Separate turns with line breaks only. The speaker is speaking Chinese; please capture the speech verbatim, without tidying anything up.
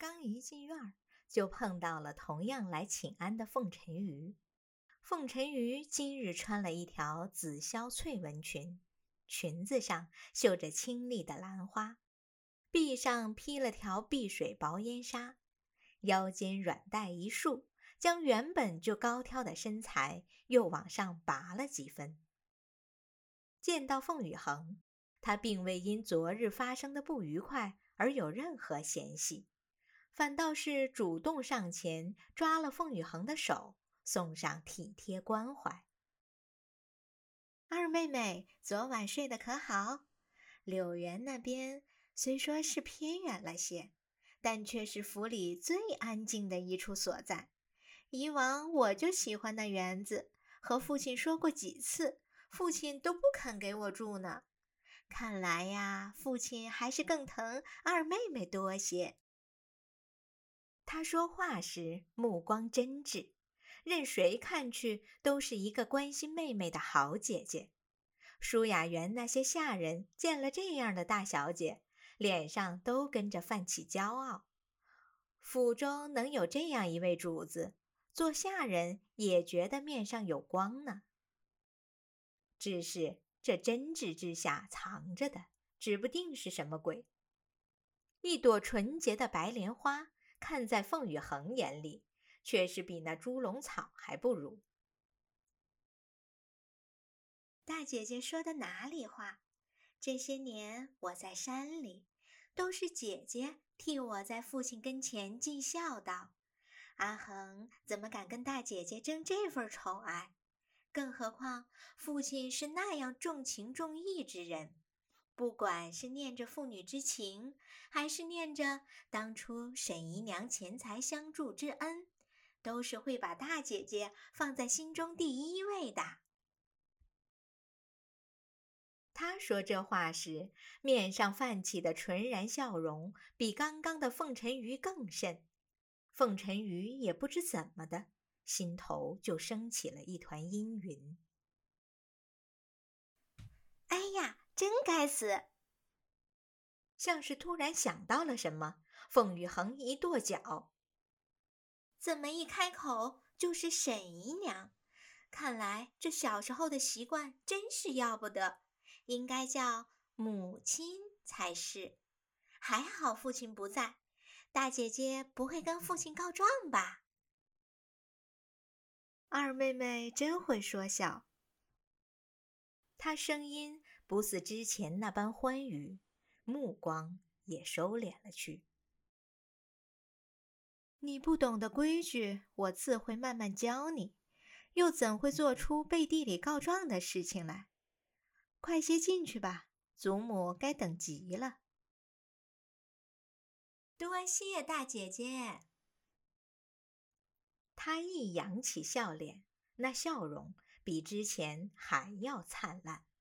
刚一进院儿，就碰到了同样来请安的凤沉鱼。凤沉鱼今日穿了一条紫霄翠纹裙，裙子上绣着清丽的兰花，臂上披了条碧水薄烟纱，腰间软带一束，将原本就高挑的身材又往上拔了几分。见到凤羽恒，他并未因昨日发生的不愉快而有任何嫌隙，反倒是主动上前抓了凤羽恒的手，送上体贴关怀。二妹妹昨晚睡得可好？柳园那边虽说是偏远了些，但却是府里最安静的一处所在。以往我就喜欢那园子，和父亲说过几次，父亲都不肯给我住呢。看来呀，父亲还是更疼二妹妹多些。他说话时目光真挚，任谁看去都是一个关心妹妹的好姐姐。舒雅园那些下人见了这样的大小姐，脸上都跟着泛起骄傲。府中能有这样一位主子，做下人也觉得面上有光呢。只是这真挚之下藏着的，指不定是什么鬼。一朵纯洁的白莲花，看在凤羽恒眼里，却是比那猪笼草还不如。大姐姐说的哪里话？这些年我在山里，都是姐姐替我在父亲跟前尽孝道。阿恒怎么敢跟大姐姐争这份宠爱？更何况父亲是那样重情重义之人，不管是念着父女之情，还是念着当初沈姨娘钱财相助之恩，都是会把大姐姐放在心中第一位的。他说这话时，面上泛起的纯然笑容，比刚刚的凤沉鱼更甚。凤沉鱼也不知怎么的，心头就升起了一团阴云。哎呀，真该死！像是突然想到了什么，凤羽恒一跺脚。怎么一开口就是沈姨娘？看来这小时候的习惯真是要不得，应该叫母亲才是。还好父亲不在，大姐姐不会跟父亲告状吧？二妹妹真会说笑。她声音不似之前那般欢愉，目光也收敛了去。你不懂的规矩，我自会慢慢教你，又怎会做出背地里告状的事情来？快些进去吧，祖母该等急了。多谢大姐姐。她一扬起笑脸，那笑容比之前还要灿烂。